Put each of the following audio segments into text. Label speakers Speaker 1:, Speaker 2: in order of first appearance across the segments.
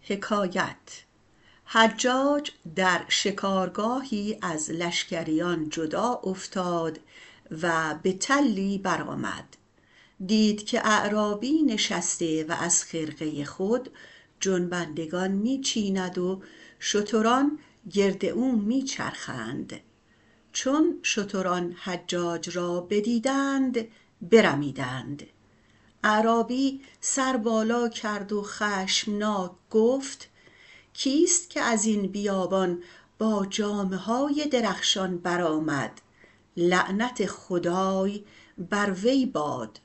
Speaker 1: حجاج در شکارگاهی از لشکریان جدا افتاد و به تلی برآمد. دید که اعرابی نشسته و از خرقه خود جنبندگان می چیند و شتران گرد او می چرخند. چون شتران حجاج را بدیدند برمیدند. اعرابی سر بالا کرد و خشمناک گفت: کیست که از این بیابان با جامه های درخشان برآمد؟ لعنت خدای بر وی باد.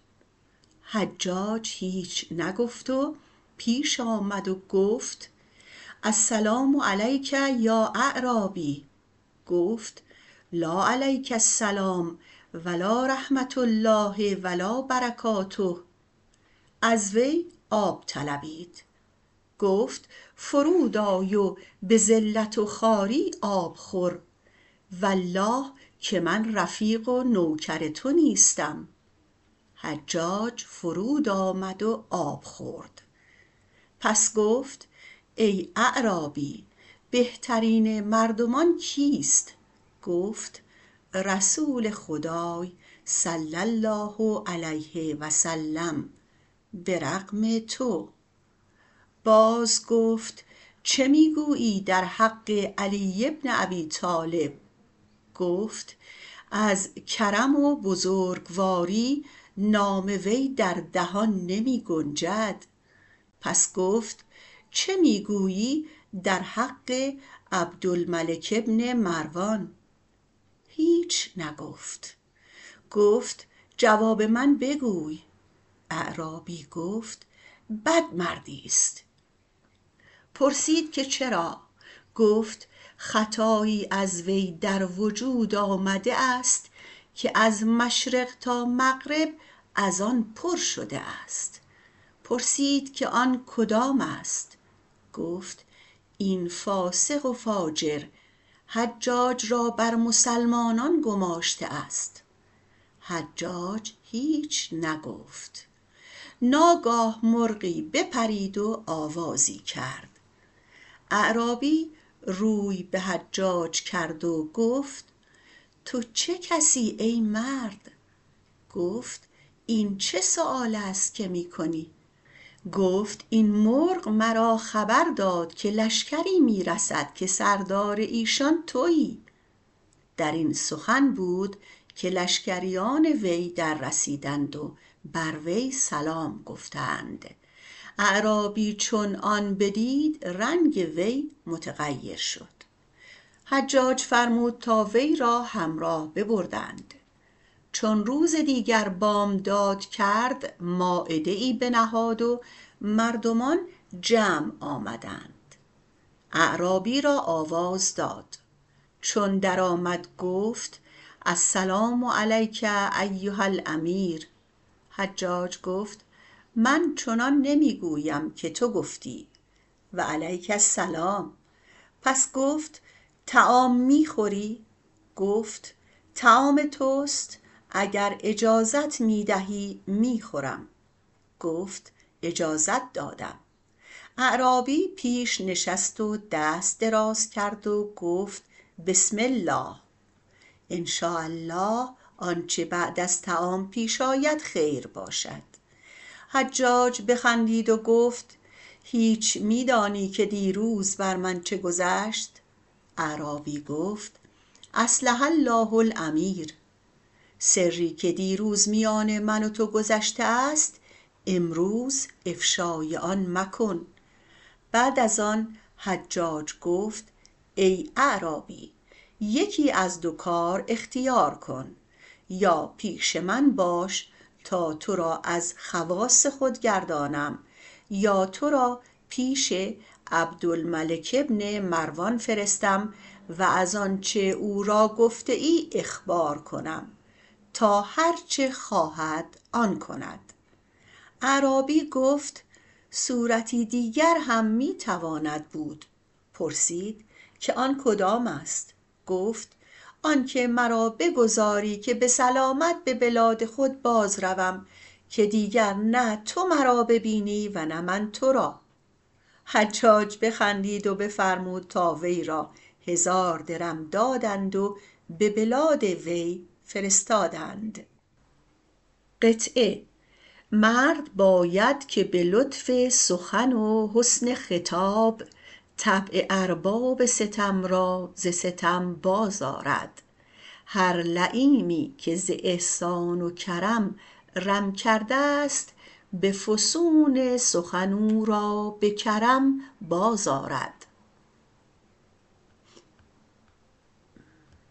Speaker 1: حجاج هیچ نگفت و پیش آمد و گفت: السلام علیک یا اعرابی. گفت: لا علیک السلام ولا رحمة الله ولا برکاته. از وی آب طلبید. گفت: فرود آی و به ذلت و خواری آب خور، والله که من رفیق و نوکر تو نیستم. حجاج فرود آمد و آب خورد. پس گفت: ای اعرابی، بهترین مردمان کیست؟ گفت: رسول خدای صلی الله علیه و سلم به رغم تو. باز گفت: چه می گویی در حق علی بن ابی طالب؟ گفت: از کرم و بزرگواری نام وی در دهان نمی گنجد. پس گفت: چه می گویی در حق عبدالملک بن مروان؟ هیچ نگفت. گفت: جواب من بگوی. اعرابی گفت: بد مردی است. پرسید که چرا؟ گفت: خطایی از وی در وجود آمده است که از مشرق تا مغرب از آن پر شده است. پرسید که آن کدام است؟ گفت: این فاسق و فاجر حجاج را بر مسلمانان گماشته است. حجاج هیچ نگفت. ناگاه مرغی بپرید و آوازی کرد. اعرابی روی به حجاج کرد و گفت: تو چه کسی ای مرد؟ گفت: این چه سؤال است که می کنی؟ گفت: این مرغ مرا خبر داد که لشکری می رسد که سردار ایشان تویی. در این سخن بود که لشکریان وی در رسیدند و بر وی سلام گفتند. اعرابی چون آن بدید رنگ وی متغیر شد. حجاج فرمود تا وی را همراه ببردند. چون روز دیگر بامداد کرد مائده ای بنهاد و مردمان جمع آمدند. اعرابی را آواز داد. چون در آمد گفت: السلام علیک ایها الامیر. حجاج گفت: من چنان نمی گویم که تو گفتی. و علیک السلام. پس گفت: طعام می خوری؟ گفت: طعام توست، اگر اجازت می دهی می خورم. گفت: اجازت دادم. اعرابی پیش نشست و دست دراز کرد و گفت: بسم الله. انشاءالله آنچه بعد از طعام پیش آید خیر باشد. حجاج بخندید و گفت: هیچ می دانی که دیروز بر من چه گذشت؟ اعرابی گفت: اصلح الله الامیر. سری که دیروز میان من و تو گذشته است امروز افشای آن مکن. بعد از آن حجاج گفت: ای اعرابی، یکی از دو کار اختیار کن: یا پیش من باش تا تو را از خواص خود گردانم، یا تو را پیش عبدالملک بن مروان فرستم و از آنچه او را گفته ای اخبار کنم تا هرچه خواهد آن کند. اعرابی گفت: صورتی دیگر هم می تواند بود. پرسید که آن کدام است؟ گفت: آن که مرا بگذاری که به سلامت به بلاد خود باز روم که دیگر نه تو مرا ببینی و نه من تو را. حجاج بخندید و بفرمود تا وی را 1000 درم دادند و به بلاد وی فرستادند. مرد باید که به لطف سخن و حسن خطاب، طبع ارباب ستم را ز ستم باز آرد. هر لییمی که ز احسان و کرم رم کردست، به فسون سخن او را به کرم باز آرد.